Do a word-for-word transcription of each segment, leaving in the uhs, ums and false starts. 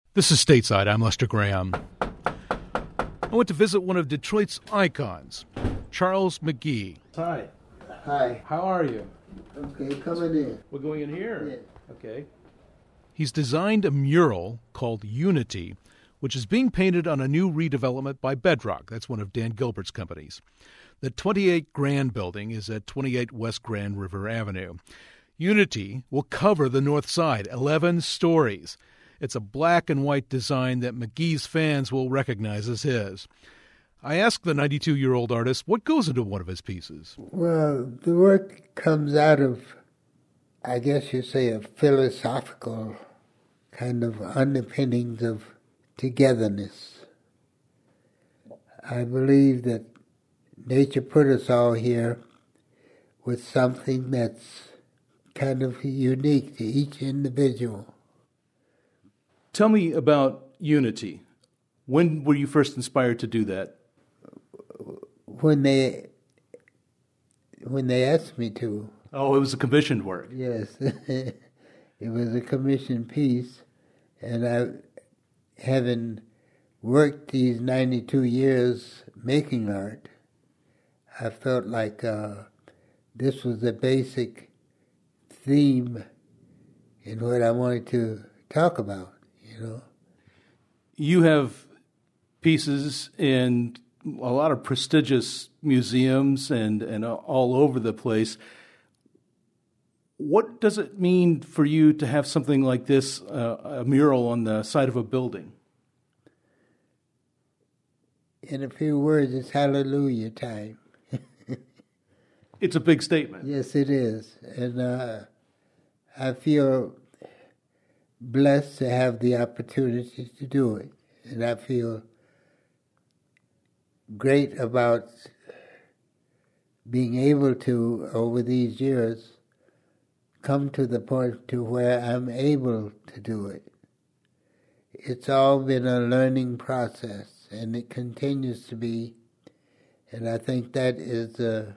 This is Stateside. I'm Lester Graham. I went to visit one of Detroit's icons, Charles McGee. Hi. Hi. How are you? Okay, coming in. We're going in here? Yeah. Okay. He's designed a mural called Unity, which is being painted on a new redevelopment by Bedrock. That's one of Dan Gilbert's companies. The twenty-eight Grand building is at twenty-eight West Grand River Avenue. Unity will cover the north side, eleven stories. It's a black and white design that McGee's fans will recognize as his. I asked the ninety-two-year-old artist what goes into one of his pieces. Well, the work comes out of, I guess you say, a philosophical kind of underpinnings of togetherness. I believe that nature put us all here with something that's kind of unique to each individual. Tell me about Unity. When were you first inspired to do that? When they when they asked me to. Oh, it was a commissioned work. Yes. It was a commissioned piece, and I, having worked these ninety-two years making art, I felt like uh, this was the basic theme in what I wanted to talk about. You know, you have pieces in a lot of prestigious museums and, and all over the place. What does it mean for you to have something like this, uh, a mural on the side of a building? In a few words, it's hallelujah time. It's a big statement. Yes, it is. And uh, I feel blessed to have the opportunity to do it. And I feel great about being able to, over these years, come to the point to where I'm able to do it. It's all been a learning process, and it continues to be. And I think that is the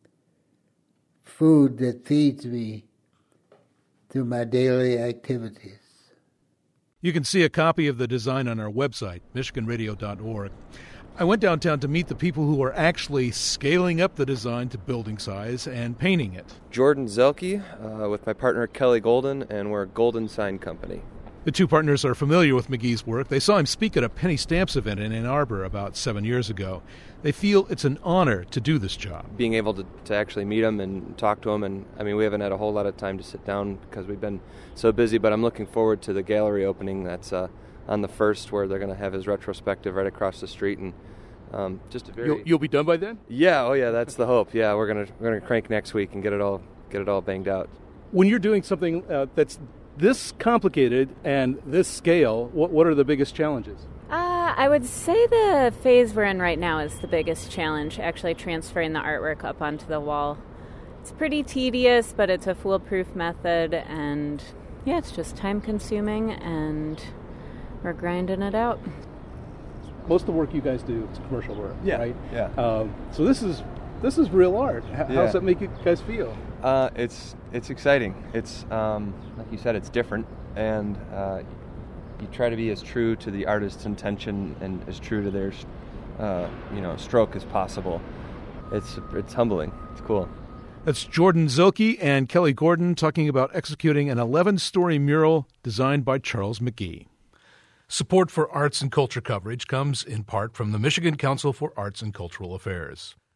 food that feeds me through my daily activities. You can see a copy of the design on our website, michigan radio dot org. I went downtown to meet the people who are actually scaling up the design to building size and painting it. Jordan Zelke uh, with my partner Kelly Golden, and we're a Golden Sign Company. The two partners are familiar with McGee's work. They saw him speak at a Penny Stamps event in Ann Arbor about seven years ago. They feel it's an honor to do this job. Being able to, to actually meet him and talk to him, and I mean, we haven't had a whole lot of time to sit down because we've been so busy, but I'm looking forward to the gallery opening that's uh, on the first, where they're going to have his retrospective right across the street, and um, just a very... You'll, you'll be done by then? Yeah, oh yeah, that's the hope. Yeah, we're going to we're going to crank next week and get it all get it all banged out. When you're doing something uh, that's this complicated and this scale, what, what are the biggest challenges? Uh, I would say the phase we're in right now is the biggest challenge, actually transferring the artwork up onto the wall. It's pretty tedious, but it's a foolproof method, and yeah, it's just time-consuming, and we're grinding it out. Most of the work you guys do is commercial work, yeah, right? Yeah. Um, so this is this is real art. How, yeah. how does that make you guys feel? Uh, it's it's exciting. It's um, like you said, it's different, and uh, you try to be as true to the artist's intention and as true to their, uh, you know, stroke as possible. It's it's humbling. It's cool. That's Jordan Zelke and Kelly Gordon talking about executing an eleven-story mural designed by Charles McGee. Support for arts and culture coverage comes in part from the Michigan Council for Arts and Cultural Affairs.